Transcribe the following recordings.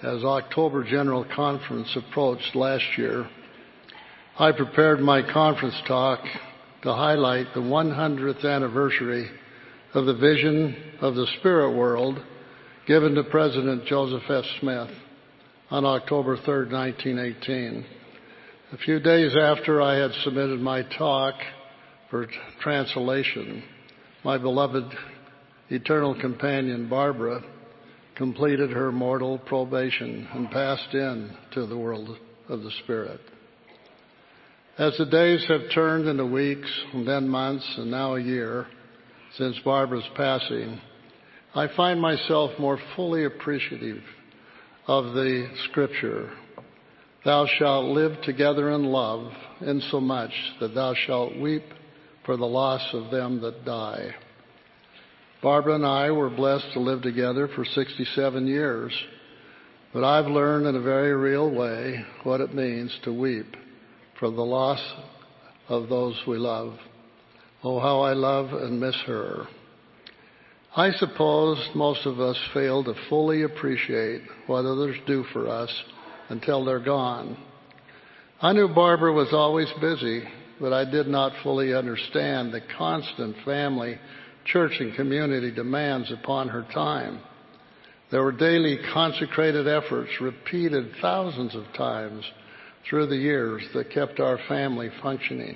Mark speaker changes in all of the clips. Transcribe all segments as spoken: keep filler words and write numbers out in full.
Speaker 1: as October General Conference approached last year, I prepared my conference talk to highlight the one hundredth anniversary of the vision of the spirit world given to President Joseph F. Smith on October third, nineteen eighteen. A few days after I had submitted my talk for translation, my beloved eternal companion, Barbara, completed her mortal probation and passed in to the world of the Spirit. As the days have turned into weeks and then months and now a year since Barbara's passing, I find myself more fully appreciative of the scripture, "Thou shalt live together in love, insomuch that thou shalt weep for the loss of them that die." Barbara and I were blessed to live together for sixty-seven years, but I've learned in a very real way what it means to weep for the loss of those we love. Oh, how I love and miss her. I suppose most of us fail to fully appreciate what others do for us until they're gone. I knew Barbara was always busy, but I did not fully understand the constant family, church, and community demands upon her time. There were daily consecrated efforts repeated thousands of times through the years that kept our family functioning.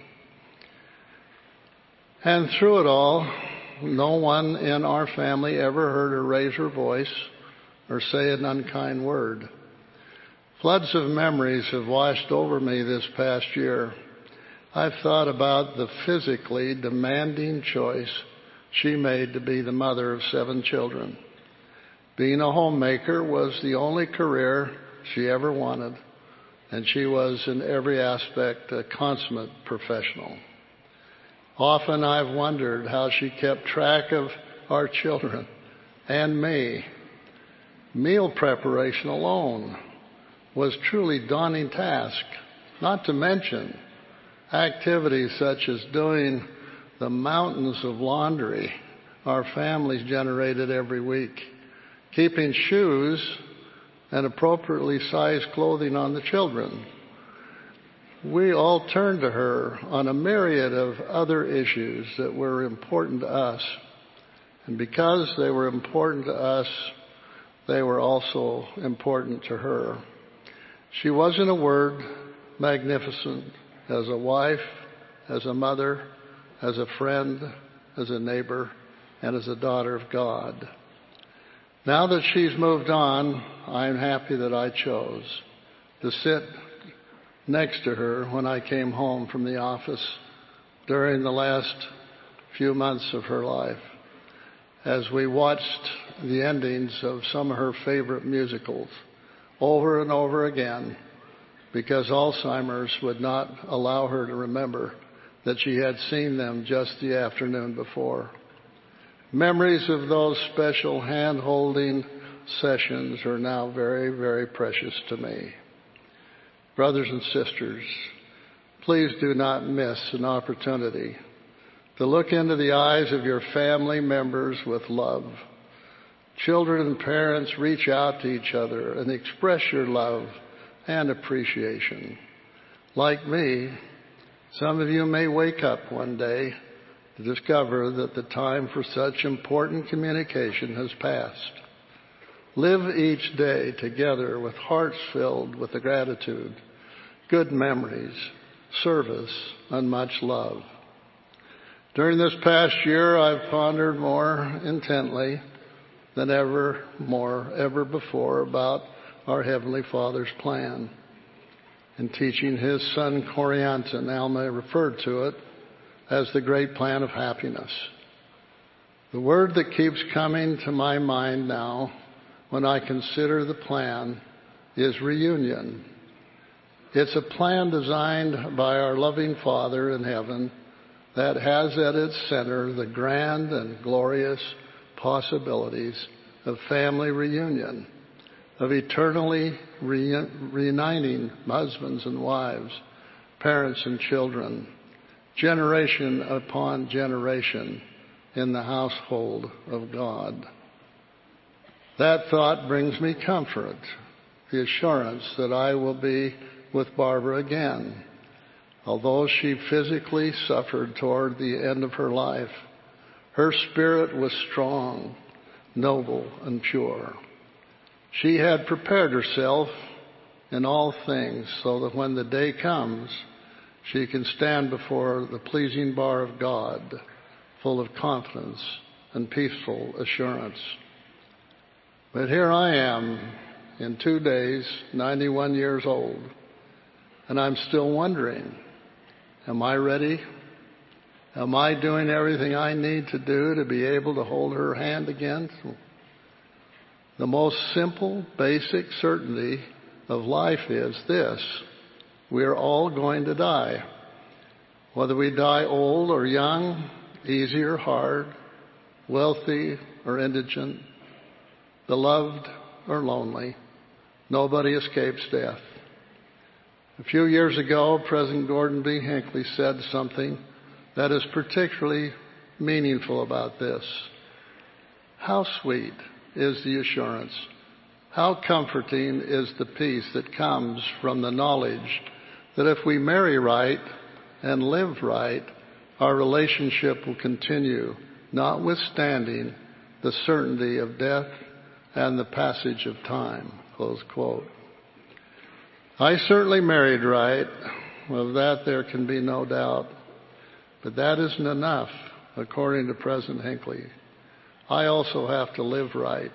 Speaker 1: And through it all, no one in our family ever heard her raise her voice or say an unkind word. Floods of memories have washed over me this past year. I've thought about the physically demanding choice she made to be the mother of seven children. Being a homemaker was the only career she ever wanted, and she was in every aspect a consummate professional. Often I've wondered how she kept track of our children and me. Meal preparation alone was a truly daunting task, not to mention activities such as doing the mountains of laundry our families generated every week, keeping shoes and appropriately sized clothing on the children. We all turned to her on a myriad of other issues that were important to us. And because they were important to us, they were also important to her. She was, in a word, magnificent as a wife, as a mother, as a friend, as a neighbor, and as a daughter of God. Now that she's moved on, I'm happy that I chose to sit next to her when I came home from the office during the last few months of her life, as we watched the endings of some of her favorite musicals over and over again, because Alzheimer's would not allow her to remember that she had seen them just the afternoon before. Memories of those special hand-holding sessions are now very, very precious to me. Brothers and sisters, please do not miss an opportunity to look into the eyes of your family members with love. Children and parents, reach out to each other and express your love and appreciation. Like me, some of you may wake up one day to discover that the time for such important communication has passed. Live each day together with hearts filled with the gratitude, good memories, service, and much love. During this past year, I've pondered more intently than ever more ever before about our Heavenly Father's plan. In teaching his son Corianton, Alma referred to it as the great plan of happiness. The word that keeps coming to my mind now when I consider the plan is reunion. It's a plan designed by our loving Father in heaven that has at its center the grand and glorious possibilities of family reunion, of eternally re- reuniting husbands and wives, parents and children, generation upon generation in the household of God. That thought brings me comfort the assurance that I will be with Barbara again. Although she physically suffered toward the end of her life, her spirit was strong, noble, and pure. She had prepared herself in all things so that when the day comes, she can stand before the pleasing bar of God, full of confidence and peaceful assurance. But here I am, in two days, ninety-one years old, and I'm still wondering, am I ready? Am I doing everything I need to do to be able to hold her hand again? The most simple, basic certainty of life is this: we are all going to die. Whether we die old or young, easy or hard, wealthy or indigent, beloved or lonely, nobody escapes death. A few years ago, President Gordon B. Hinckley said something that is particularly meaningful about this. How sweet is the assurance, how comforting is the peace that comes from the knowledge that if we marry right and live right, our relationship will continue, notwithstanding the certainty of death and the passage of time. Close quote. I certainly married right. Of that there can be no doubt. But that isn't enough, according to President Hinckley. I also have to live right.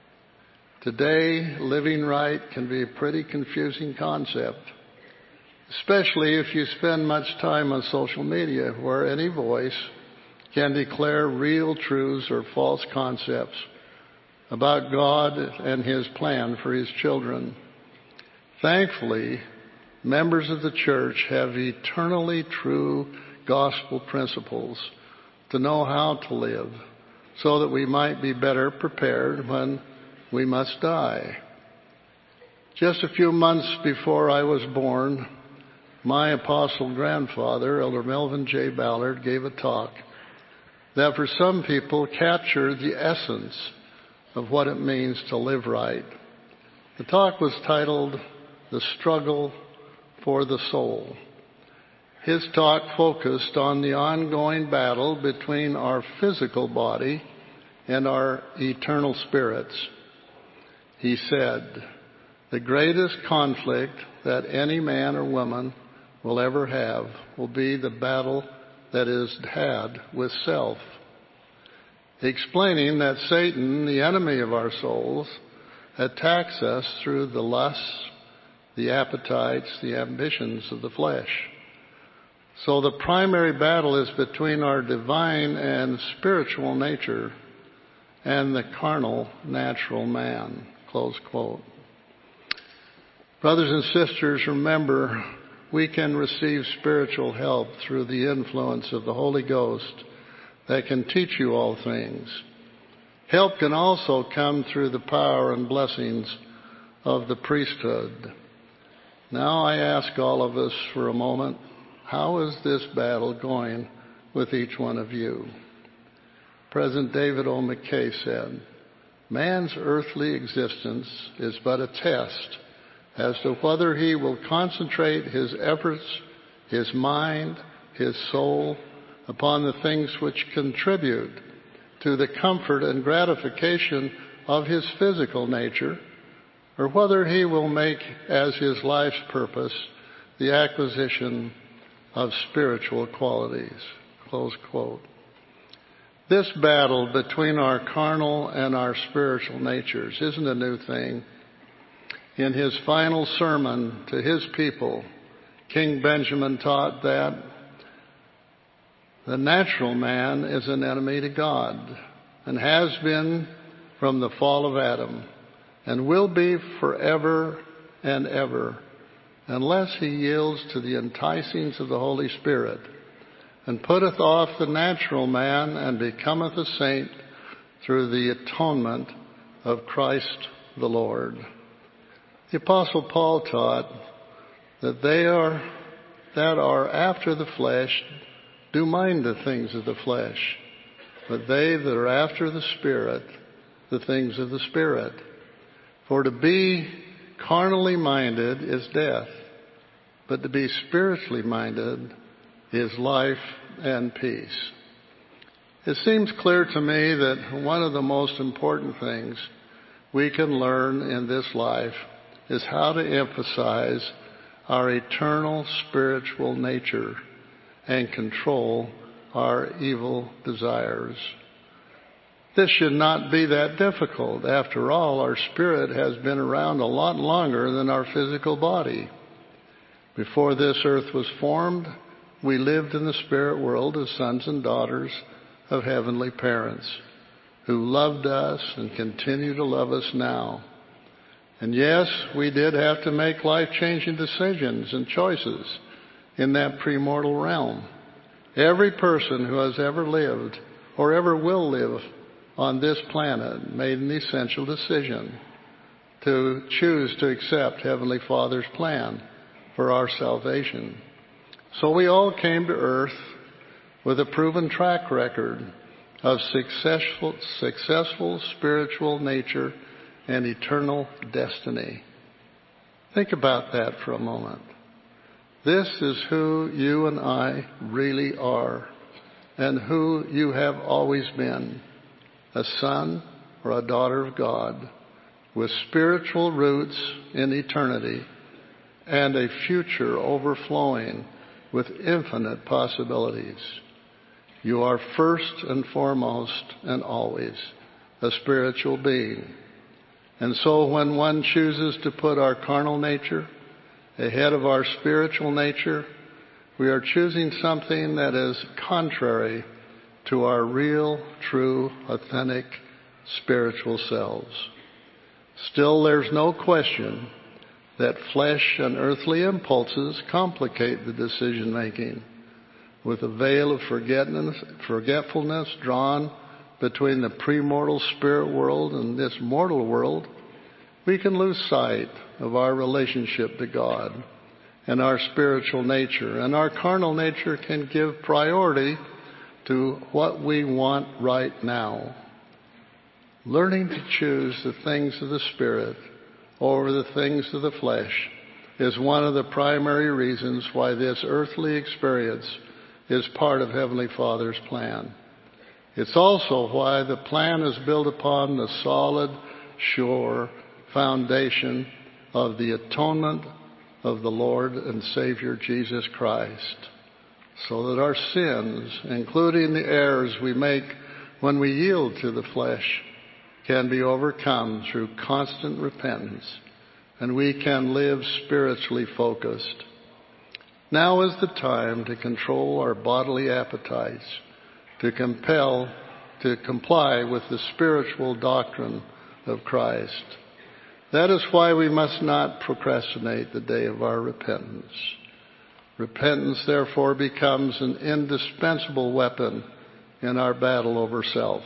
Speaker 1: Today, living right can be a pretty confusing concept, especially if you spend much time on social media, where any voice can declare real truths or false concepts about God and His plan for His children. Thankfully, members of the church have eternally true gospel principles to know how to live so that we might be better prepared when we must die. Just a few months before I was born, my apostle grandfather, Elder Melvin J. Ballard, gave a talk that for some people captured the essence of what it means to live right. The talk was titled, "The Struggle for the Soul." His talk focused on the ongoing battle between our physical body and our eternal spirits. He said, "The greatest conflict that any man or woman will ever have will be the battle that is had with self," explaining that Satan, the enemy of our souls, attacks us through the lusts, the appetites, the ambitions of the flesh. So the primary battle is between our divine and spiritual nature and the carnal, natural man. Close quote. Brothers and sisters, remember, we can receive spiritual help through the influence of the Holy Ghost that can teach you all things. Help can also come through the power and blessings of the priesthood. Now I ask all of us for a moment, how is this battle going with each one of you? President David O. McKay said, "Man's earthly existence is but a test as to whether he will concentrate his efforts, his mind, his soul upon the things which contribute to the comfort and gratification of his physical nature, or whether he will make as his life's purpose the acquisition of spiritual qualities." Close quote. This battle between our carnal and our spiritual natures isn't a new thing. In his final sermon to his people, King Benjamin taught that the natural man is an enemy to God and has been from the fall of Adam and will be forever and ever unless he yields to the enticings of the Holy Spirit and putteth off the natural man and becometh a saint through the atonement of Christ the Lord. The Apostle Paul taught that they are that are after the flesh do mind the things of the flesh, but they that are after the Spirit, the things of the Spirit. For to be carnally minded is death, but to be spiritually minded is life and peace. It seems clear to me that one of the most important things we can learn in this life is how to emphasize our eternal spiritual nature and control our evil desires. This should not be that difficult. After all, our spirit has been around a lot longer than our physical body. Before this earth was formed, we lived in the spirit world as sons and daughters of heavenly parents who loved us and continue to love us now. And yes, we did have to make life-changing decisions and choices in that premortal realm. Every person who has ever lived or ever will live on this planet made an essential decision to choose to accept Heavenly Father's plan for our salvation. So we all came to earth with a proven track record of successful, successful spiritual nature and eternal destiny. Think about that for a moment. This is who you and I really are, and who you have always been, a son or a daughter of God, with spiritual roots in eternity and a future overflowing with infinite possibilities. You are first and foremost and always a spiritual being. And so when one chooses to put our carnal nature ahead of our spiritual nature, we are choosing something that is contrary to our real, true, authentic spiritual selves. Still, there's no question that flesh and earthly impulses complicate the decision-making. With a veil of forgetfulness drawn between the premortal spirit world and this mortal world, we can lose sight of our relationship to God and our spiritual nature. And our carnal nature can give priority to what we want right now. Learning to choose the things of the Spirit over the things of the flesh is one of the primary reasons why this earthly experience is part of Heavenly Father's plan. It's also why the plan is built upon the solid, sure foundation of the atonement of the Lord and Savior Jesus Christ, so that our sins, including the errors we make when we yield to the flesh, can be overcome through constant repentance, and we can live spiritually focused. Now is the time to control our bodily appetites, to compel, to comply with the spiritual doctrine of Christ. That is why we must not procrastinate the day of our repentance. Repentance, therefore, becomes an indispensable weapon in our battle over self.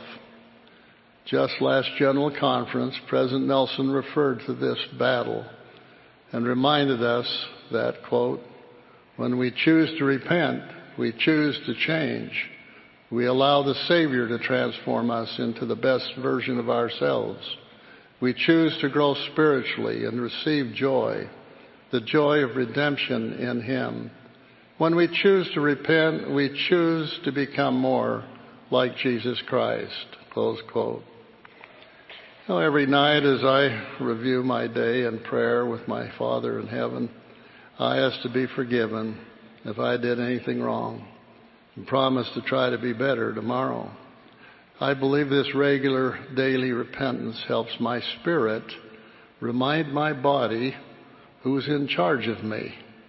Speaker 1: Just last General Conference, President Nelson referred to this battle and reminded us that, quote, when we choose to repent, we choose to change. We allow the Savior to transform us into the best version of ourselves. We choose to grow spiritually and receive joy, the joy of redemption in Him. When we choose to repent, we choose to become more like Jesus Christ, close quote. Now, every night as I review my day in prayer with my Father in heaven, I ask to be forgiven if I did anything wrong and promise to try to be better tomorrow. I believe this regular daily repentance helps my spirit remind my body who's in charge of me.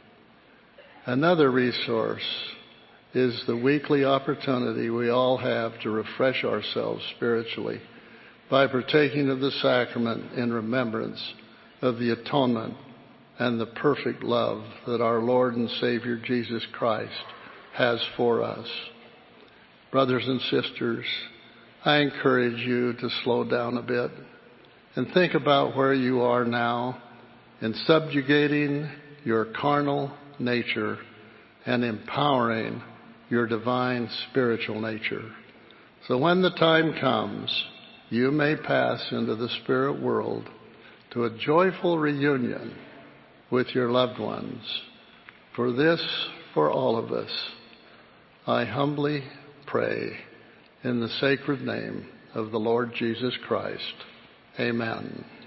Speaker 1: Another resource is the weekly opportunity we all have to refresh ourselves spiritually by partaking of the sacrament in remembrance of the atonement and the perfect love that our Lord and Savior Jesus Christ has for us. Brothers and sisters, I encourage you to slow down a bit and think about where you are now in subjugating your carnal nature and empowering your divine spiritual nature. So when the time comes, you may pass into the spirit world to a joyful reunion with your loved ones. For this, for all of us, I humbly pray in the sacred name of the Lord Jesus Christ. Amen.